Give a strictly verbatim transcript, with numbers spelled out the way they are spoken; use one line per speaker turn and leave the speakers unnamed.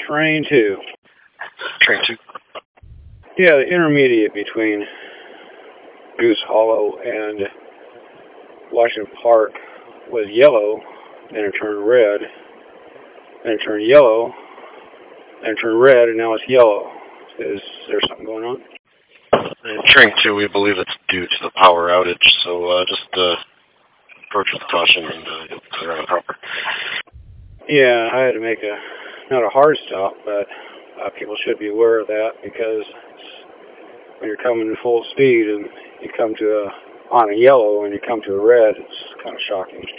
Train two.
Train two.
Yeah, the intermediate between Goose Hollow and Washington Park was yellow, then it turned red, then it turned yellow, then it turned red, and now it's yellow. Is there something going on?
In Train two, we believe it's due to the power outage, so uh, just uh, approach with caution and uh, you'll clear out proper.
Yeah, I had to make a, not a hard stop, but uh, people should be aware of that, because when you're coming in full speed and you come to a, on a yellow and you come to a red, it's kind of shocking.